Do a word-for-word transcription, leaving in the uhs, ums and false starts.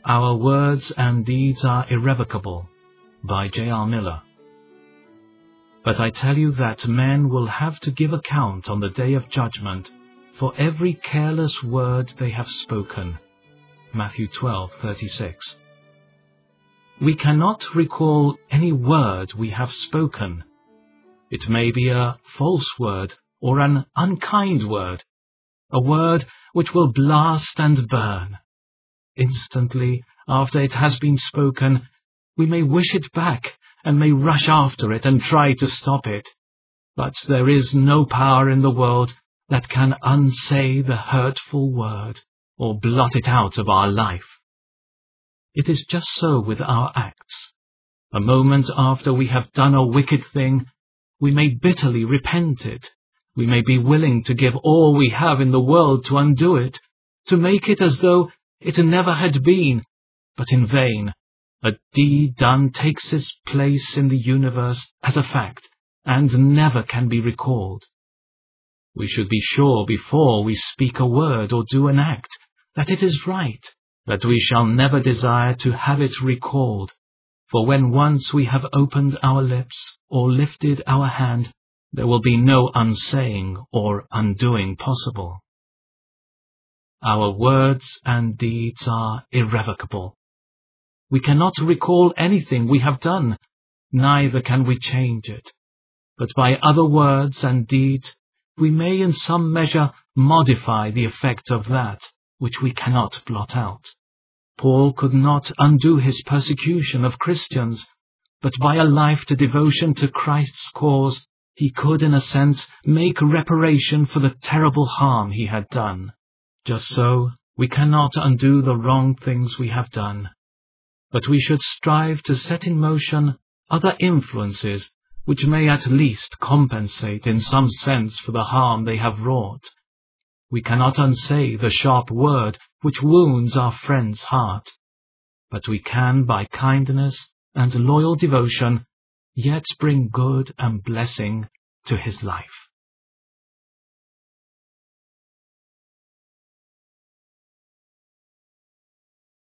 Our Words and Deeds Are Irrevocable by J R Miller. But I tell you that men will have to give account on the day of judgment for every careless word they have spoken. Matthew twelve thirty-six. We cannot recall any word we have spoken. It may be a false word or an unkind word, a word which will blast and burn. Instantly after it has been spoken, we may wish it back and may rush after it and try to stop it. But there is no power in the world that can unsay the hurtful word or blot it out of our life. It is just so with our acts. A moment after we have done a wicked thing, we may bitterly repent it. We may be willing to give all we have in the world to undo it, to make it as though it never had been, but in vain. A deed done takes its place in the universe as a fact, and never can be recalled. We should be sure before we speak a word or do an act that it is right, that we shall never desire to have it recalled, for when once we have opened our lips or lifted our hand, there will be no unsaying or undoing possible. Our words and deeds are irrevocable. We cannot recall anything we have done, neither can we change it. But by other words and deeds, we may in some measure modify the effect of that which we cannot blot out. Paul could not undo his persecution of Christians, but by a life to devotion to Christ's cause, he could in a sense make reparation for the terrible harm he had done. Just so, we cannot undo the wrong things we have done, but we should strive to set in motion other influences which may at least compensate in some sense for the harm they have wrought. We cannot unsay the sharp word which wounds our friend's heart, but we can by kindness and loyal devotion yet bring good and blessing to his life.